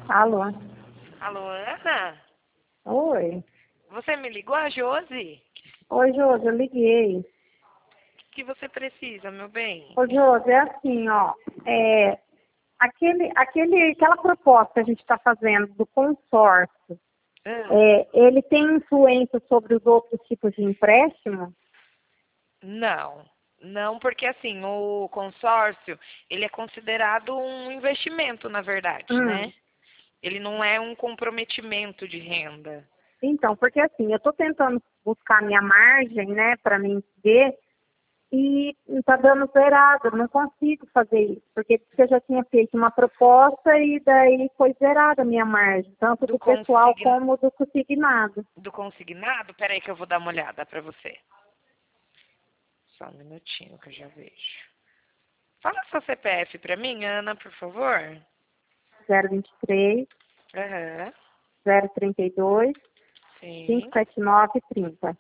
Alô? Alô, Ana? Oi. Você me ligou, a Josi? Oi, Josi, eu liguei. O que você precisa, meu bem? Ô, Josi, é assim, ó. Aquela proposta que a gente está fazendo do consórcio, ele tem influência sobre os outros tipos de empréstimo? Não, porque assim, o consórcio, ele é considerado um investimento, na verdade, né? Ele não é um comprometimento de renda. Então, porque assim, eu estou tentando buscar minha margem, né, para mim ver, e está dando zerado, eu não consigo fazer isso, porque você já tinha feito uma proposta e daí foi zerada a minha margem, tanto do pessoal como do consignado. Do consignado? Peraí que eu vou dar uma olhada para você. Só um minutinho que eu já vejo. Fala seu CPF para mim, Ana, por favor. 023 Aham. 032 Sim. 579 30.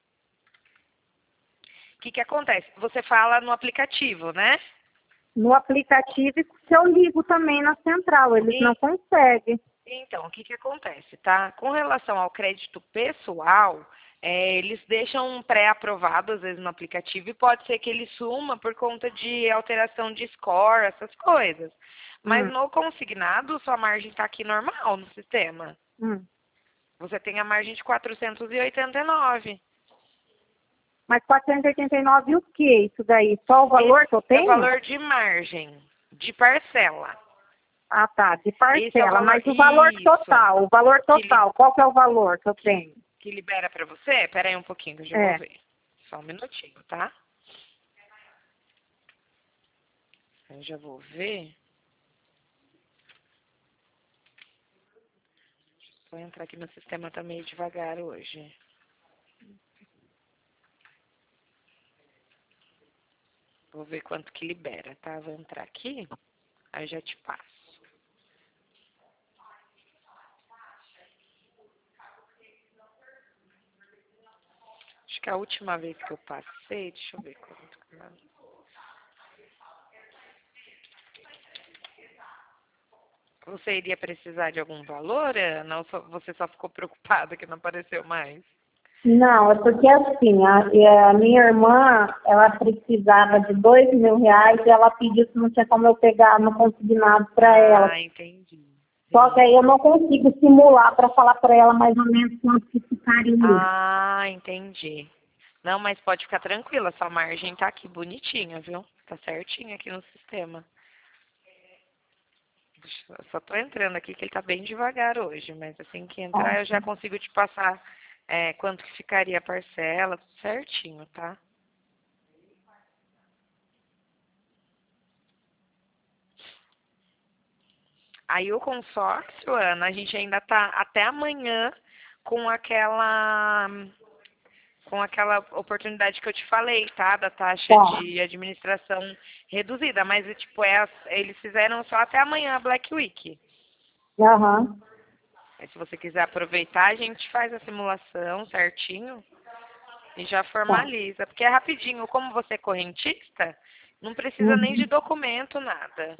O que acontece? Você fala no aplicativo, né? No aplicativo, se eu ligo também na central, eles não conseguem. Então, o que acontece, tá? Com relação ao crédito pessoal, eles deixam pré-aprovado, às vezes, no aplicativo, e pode ser que ele suma por conta de alteração de score, essas coisas. Mas no consignado, sua margem está aqui normal no sistema. Você tem a margem de 489. Mas 489 o que isso daí? Só o valor que eu tenho? É o valor de margem, de parcela. Ah, tá, de parcela. Esse é o valor, mas o valor total, qual que é o valor que eu tenho? Que libera para você? Pera aí um pouquinho que eu já vou ver. Só um minutinho, tá? Eu já vou ver. Vou entrar aqui no sistema, tá meio devagar hoje. Vou ver quanto que libera, tá? Vou entrar aqui, aí já te passo. Acho que a última vez que eu passei, deixa eu ver quanto que eu... Você iria precisar de algum valor, Ana? Ou você só ficou preocupada que não apareceu mais? Não, é porque assim, a minha irmã, ela precisava de R$ 2.000 e ela pediu se não tinha como eu pegar no consignado para ela. Ah, entendi. Só que aí eu não consigo simular para falar para ela mais ou menos quanto que ficaria. Ah, entendi. Não, mas pode ficar tranquila, sua margem tá aqui bonitinha, viu? Tá certinho aqui no sistema. Só tô entrando aqui que ele tá bem devagar hoje, mas assim que entrar eu já consigo te passar quanto que ficaria a parcela, tudo certinho, tá? Aí o consórcio, Ana, a gente ainda tá até amanhã com aquela oportunidade que eu te falei, tá? Da taxa de administração reduzida, mas tipo, eles fizeram só até amanhã a Black Week. Aí, se você quiser aproveitar, a gente faz a simulação certinho e já formaliza. Porque é rapidinho. Como você é correntista, não precisa nem de documento, nada.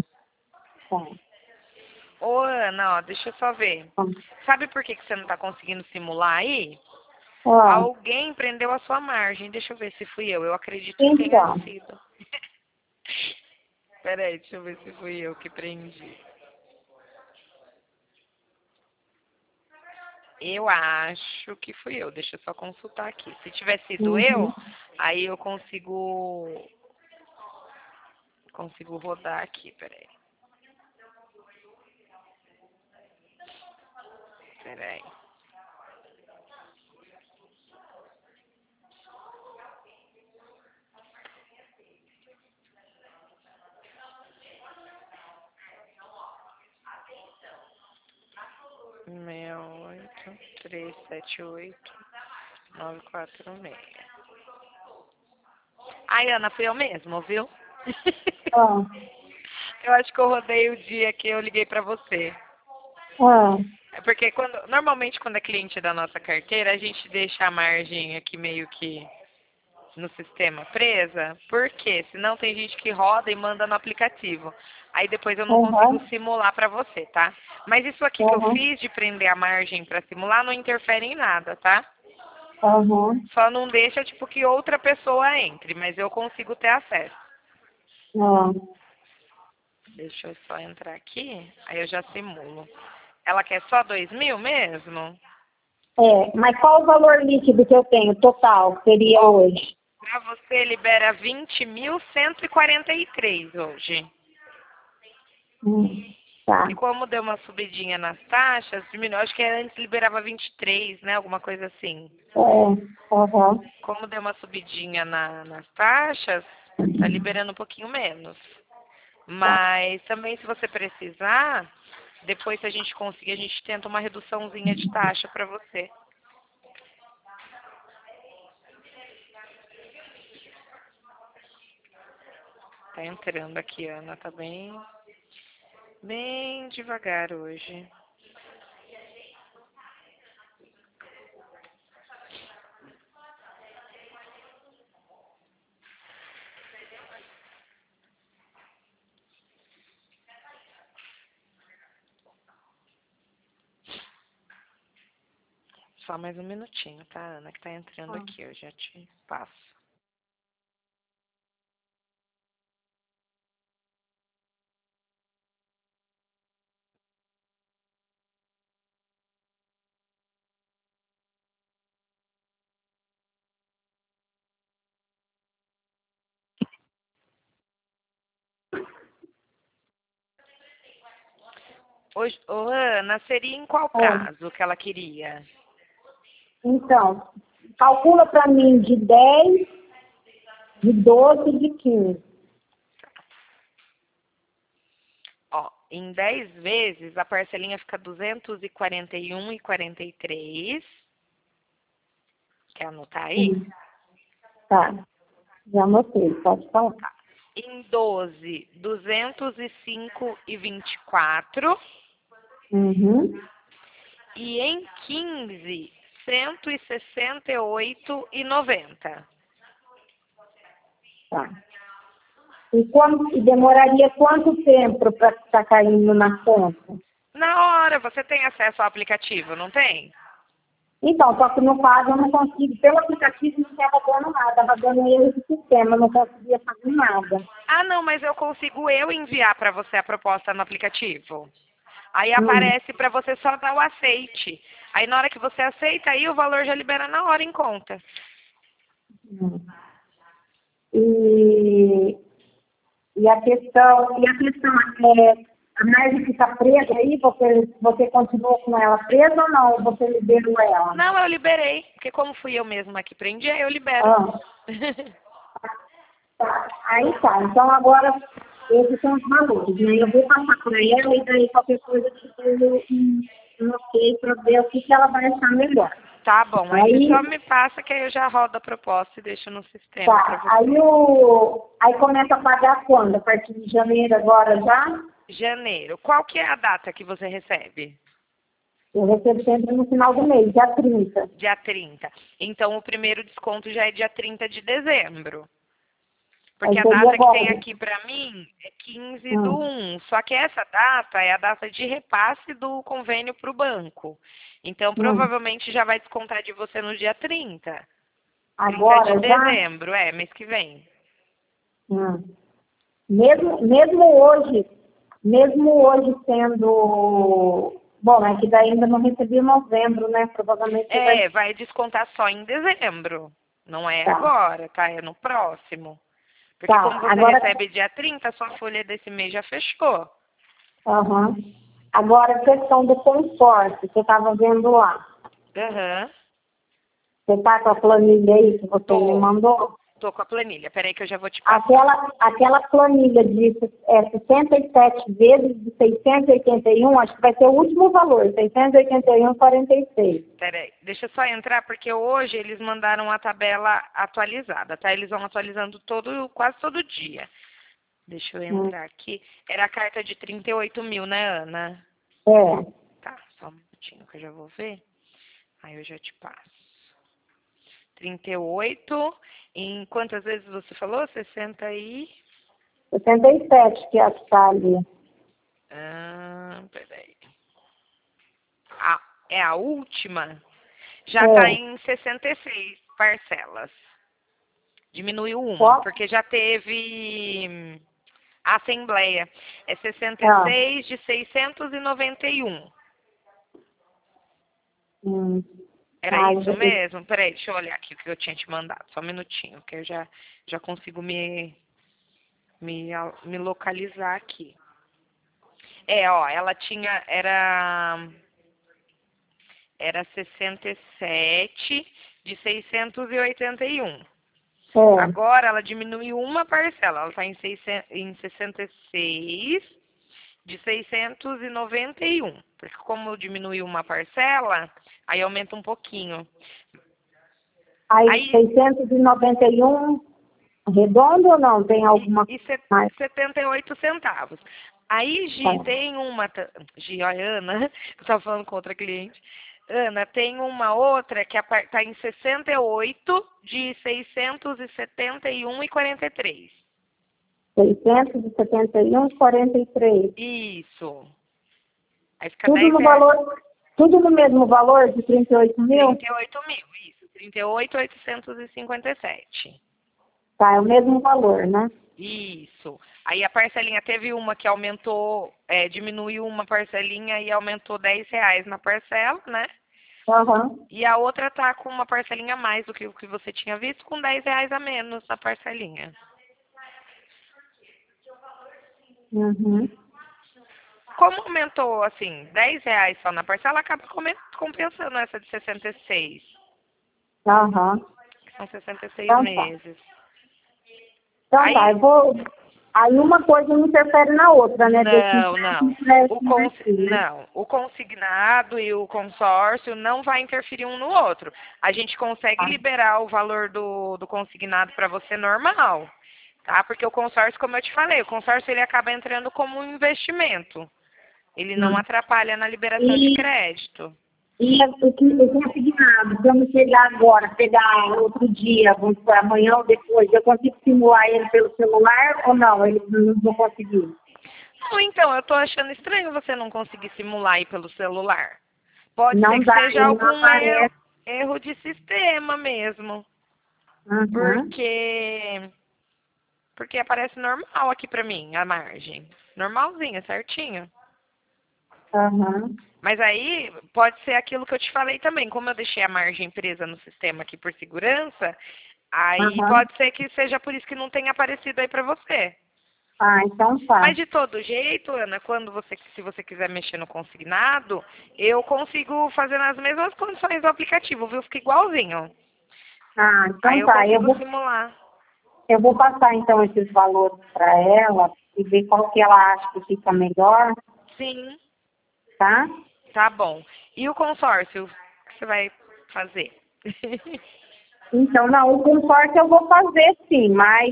Ô, Ana, ó, deixa eu só ver. Sabe por que você não está conseguindo simular aí? Alguém prendeu a sua margem. Deixa eu ver se fui eu. Eu acredito que tenha sido. Peraí, deixa eu ver se fui eu que prendi. Eu acho que fui eu. Deixa eu só consultar aqui. Se tiver sido eu, aí eu consigo rodar aqui. Peraí. Peraí. Meia 8378946. Ai, Ana, fui eu mesmo, viu? Eu acho que eu rodei o dia que eu liguei pra você. É porque normalmente quando é cliente da nossa carteira, a gente deixa a margem aqui meio que no sistema presa. Por quê? Senão tem gente que roda e manda no aplicativo. Aí depois eu não consigo simular para você, tá? Mas isso aqui que eu fiz de prender a margem para simular não interfere em nada, tá? Só não deixa, tipo, que outra pessoa entre, mas eu consigo ter acesso. Deixa eu só entrar aqui, aí eu já simulo. Ela quer só 2.000 mesmo? Mas qual o valor líquido que eu tenho total, seria hoje? Para você libera 20.143 hoje. Tá. E como deu uma subidinha nas taxas, diminuiu. Acho que antes liberava 23, né? Alguma coisa assim. Como deu uma subidinha nas taxas, tá liberando um pouquinho menos. Mas também se você precisar, depois se a gente conseguir, a gente tenta uma reduçãozinha de taxa para você. Tá entrando aqui, Ana, tá bem devagar hoje. Só mais um minutinho, tá, Ana, que tá entrando aqui, eu já te passo. Hoje, Ana, seria em qual prazo que ela queria? Então, calcula para mim de 10, de 12 e de 15. Ó, em 10 vezes, a parcelinha fica 241,43. Quer anotar aí? Tá. Já anotei, pode falar. Tá. Em 12, 205,24. E em 15, 168,90. Tá. E demoraria quanto tempo para estar caindo na conta? Na hora, você tem acesso ao aplicativo, não tem? Então, só que no caso eu não consigo, pelo aplicativo não estava dando nada, estava dando erro de sistema, não conseguia fazer nada. Ah, não, mas eu consigo enviar para você a proposta no aplicativo. Aí aparece para você só dar o aceite. Aí na hora que você aceita, aí o valor já libera na hora em conta. E a questão a margem fica presa aí, você continua com ela presa ou não? Você liberou ela? Não, eu liberei, porque como fui eu mesma que prendi, aí eu libero. Tá. Aí tá, então agora esses são os valores, né? Eu vou passar para ela e daí qualquer coisa eu te dou um ok para ver o que ela vai achar melhor. Tá bom, aí só me passa que aí eu já rodo a proposta e deixo no sistema. Tá, aí começa a pagar quando? A partir de janeiro agora já? Janeiro. Qual que é a data que você recebe? Eu recebo sempre no final do mês, dia 30. Dia 30. Então o primeiro desconto já é dia 30 de dezembro. Porque a data que tem aqui para mim é 15/1. Só que essa data é a data de repasse do convênio para o banco. Então, provavelmente já vai descontar de você no dia 30. Agora, 30 de dezembro, mês que vem. Mesmo hoje sendo... Bom, é que daí ainda não recebi em novembro, né? Provavelmente vai descontar só em dezembro. Não é agora, tá? É no próximo. Porque como você recebe dia 30, sua folha desse mês já fechou. Agora, a questão do consórcio, você estava vendo lá. Você está com a planilha aí que você me mandou? Tô com a planilha. Peraí que eu já vou te passar. Aquela planilha de 67 vezes de 681, acho que vai ser o último valor, 681,46. Peraí, deixa eu só entrar, porque hoje eles mandaram a tabela atualizada, tá? Eles vão atualizando quase todo dia. Deixa eu entrar aqui. Era a carta de 38 mil, né, Ana? Tá, só um minutinho que eu já vou ver. Aí eu já te passo. 38, em quantas vezes você falou? 60 e... 67 que é a que está ali. Peraí. É a última? Já está em 66 parcelas. Diminuiu uma, porque já teve a assembleia. É 66 de 691. Era isso mesmo? Peraí, deixa eu olhar aqui o que eu tinha te mandado. Só um minutinho, que eu já consigo me localizar aqui. Ela tinha, era 67 de 681. Agora ela diminuiu uma parcela, ela está em 66 de 691. Porque como diminuiu uma parcela, aí aumenta um pouquinho. Aí 691 redondo ou não? Tem alguma mais? 78 centavos. Aí, Gi, tem uma... Gi, olha, Ana, eu estava falando com outra cliente. Ana, tem uma outra que está em 68 de 671,43. 671,43. Isso. Aí fica tudo no valor, tudo no mesmo valor de 38 mil? 38 mil, isso. 38.857. Tá, é o mesmo valor, né? Isso. Aí a parcelinha teve uma que aumentou, diminuiu uma parcelinha e aumentou R$10 na parcela, né? E a outra tá com uma parcelinha a mais do que o que você tinha visto, com R$10 a menos na parcelinha. Como aumentou, assim, R$10 só na parcela, acaba compensando essa de 66. Que são 66 meses. Então aí, tá, eu vou... Aí uma coisa não interfere na outra, né? Não. O consignado e o consórcio não vai interferir um no outro. A gente consegue liberar o valor do consignado para você normal, tá? Porque o consórcio, como eu te falei, o consórcio ele acaba entrando como um investimento. Ele não atrapalha na liberação de crédito. E o consignado, vamos chegar agora, pegar outro dia, vamos por amanhã ou depois, eu consigo simular ele pelo celular ou não? Eles não vão conseguir? Não, então, eu tô achando estranho você não conseguir simular aí pelo celular. Pode ser que seja algum erro de sistema mesmo. Porque aparece normal aqui pra mim, a margem. Normalzinha, certinho. Mas aí pode ser aquilo que eu te falei também. Como eu deixei a margem presa no sistema aqui por segurança, aí pode ser que seja por isso que não tenha aparecido aí pra você. Então tá. Mas de todo jeito, Ana, se você quiser mexer no consignado, eu consigo fazer nas mesmas condições do aplicativo, viu? Fica igualzinho. Então aí eu consigo simular. Eu vou passar então esses valores para ela e ver qual que ela acha que fica melhor. Sim. Tá? Tá bom. E o consórcio, o que você vai fazer? Então, não, o consórcio eu vou fazer sim, mas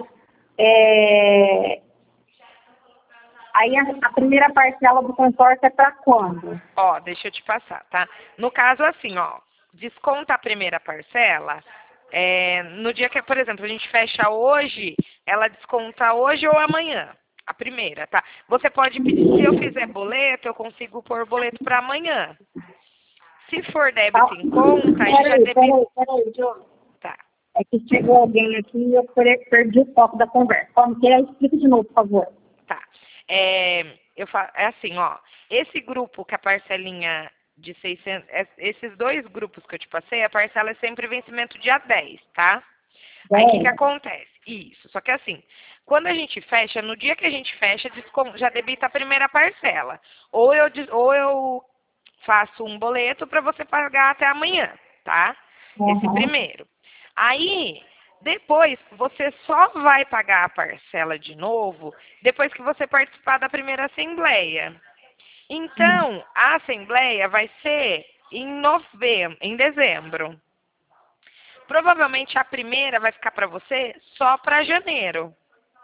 aí a primeira parcela do consórcio é para quando? Deixa eu te passar, tá? No caso, assim, desconta a primeira parcela. No dia que, por exemplo, a gente fecha hoje, ela desconta hoje ou amanhã. A primeira, tá? Você pode pedir, se eu fizer boleto, eu consigo pôr boleto para amanhã. Se for débito em conta, aí já debita... Peraí, Jô. Tá. É que chegou alguém aqui e eu perdi o foco da conversa. Como que é? Explica de novo, por favor. Tá. Assim, esse grupo que a parcelinha de 600... Esses dois grupos que eu te passei, a parcela é sempre vencimento dia 10, tá? Aí o que acontece? Isso, só que assim, quando a gente fecha, no dia que a gente fecha, já debita a primeira parcela. Ou eu faço um boleto para você pagar até amanhã, tá? Esse primeiro. Aí, depois, você só vai pagar a parcela de novo depois que você participar da primeira assembleia. Então, a assembleia vai ser em dezembro. Provavelmente a primeira vai ficar para você só para janeiro.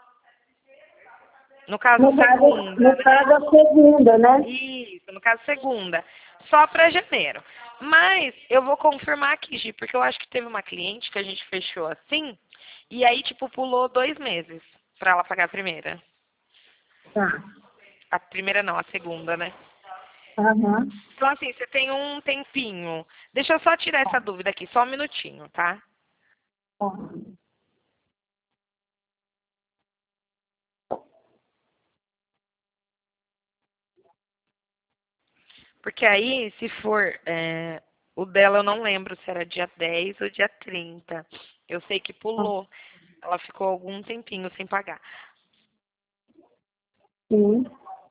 No caso, segunda. No caso, a segunda, né? Isso, no caso, segunda. Só para janeiro. Mas eu vou confirmar aqui, Gi, porque eu acho que teve uma cliente que a gente fechou assim, e aí, pulou 2 meses para ela pagar a primeira. Tá. A primeira não, a segunda, né? Aham. Então, assim, você tem um tempinho. Deixa eu só tirar essa dúvida aqui, só um minutinho, tá? Tá. Porque aí, se for, o dela eu não lembro se era dia 10 ou dia 30. Eu sei que pulou. Ela ficou algum tempinho sem pagar. Sim.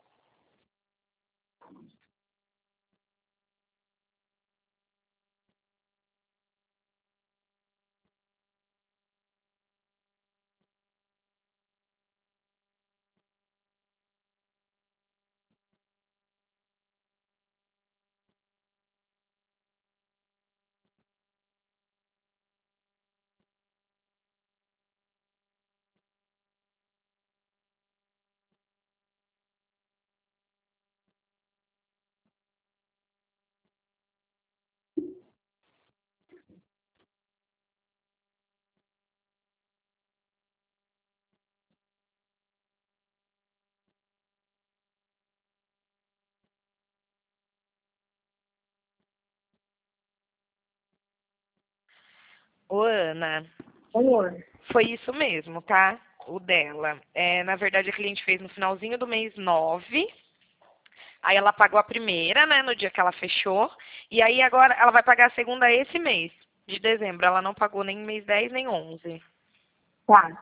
Ô, Ana, Oi. foi isso mesmo, tá? O dela. Na verdade, a cliente fez no finalzinho do mês 9. Aí ela pagou a primeira, né, no dia que ela fechou. E aí agora ela vai pagar a segunda esse mês, de dezembro. Ela não pagou nem mês 10 nem 11. Tá.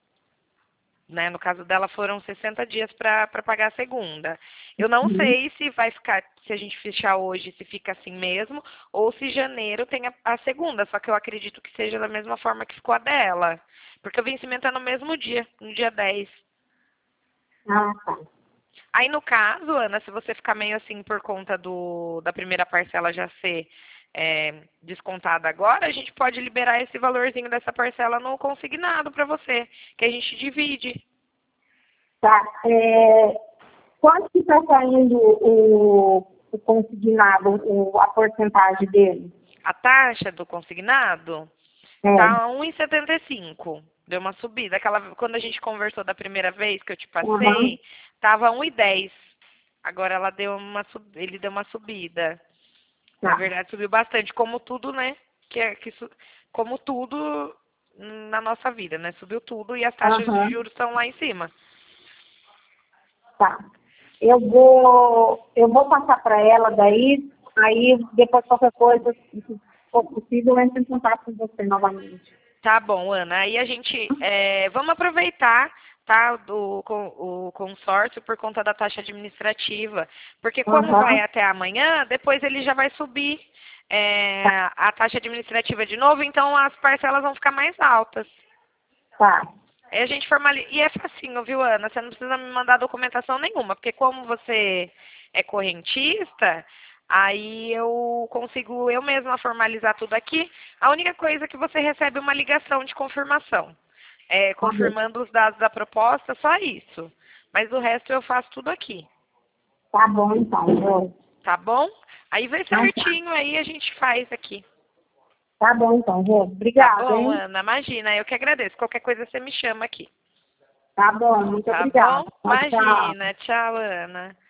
Né? No caso dela foram 60 dias para pagar a segunda. Eu não Uhum. sei se vai ficar, se a gente fechar hoje, se fica assim mesmo, ou se janeiro tem a segunda, só que eu acredito que seja da mesma forma que ficou a dela. Porque o vencimento é no mesmo dia, no dia 10. Ah, tá. Aí no caso, Ana, se você ficar meio assim por conta da primeira parcela já ser descontada agora, a gente pode liberar esse valorzinho dessa parcela no consignado para você, que a gente divide. Tá. Quanto que está saindo o consignado, a porcentagem dele? A taxa do consignado É. tá 1,75. Deu uma subida. Quando a gente conversou da primeira vez que eu te Aham. passei, tava 1,10. Agora ele deu uma subida. Na Tá. verdade, subiu bastante, como tudo, né? Como tudo na nossa vida, né? Subiu tudo e as taxas de Aham. juros estão lá em cima. Tá. Eu vou passar para ela daí, aí depois qualquer coisa, se for possível, eu entro em contato com você novamente. Tá bom, Ana. Aí a gente vamos aproveitar, tá, o consórcio por conta da taxa administrativa, porque como vai Aham. até amanhã, depois ele já vai subir Tá. a taxa administrativa de novo, então as parcelas vão ficar mais altas. Tá. Aí a gente formaliza. E é facinho, viu, Ana? Você não precisa me mandar documentação nenhuma, porque como você é correntista, aí eu consigo eu mesma formalizar tudo aqui. A única coisa é que você recebe uma ligação de confirmação, Aham. confirmando os dados da proposta, só isso. Mas o resto eu faço tudo aqui, Tá bom, então. tá bom? Aí vê Então tá. certinho, aí a gente faz aqui. Tá bom, então, Rô. Tá Obrigada, bom, hein? Ana? Imagina, eu que agradeço. Qualquer coisa você me chama aqui. Tá bom, muito Tá obrigada. bom? Tchau, tchau. Imagina. Tchau, Ana.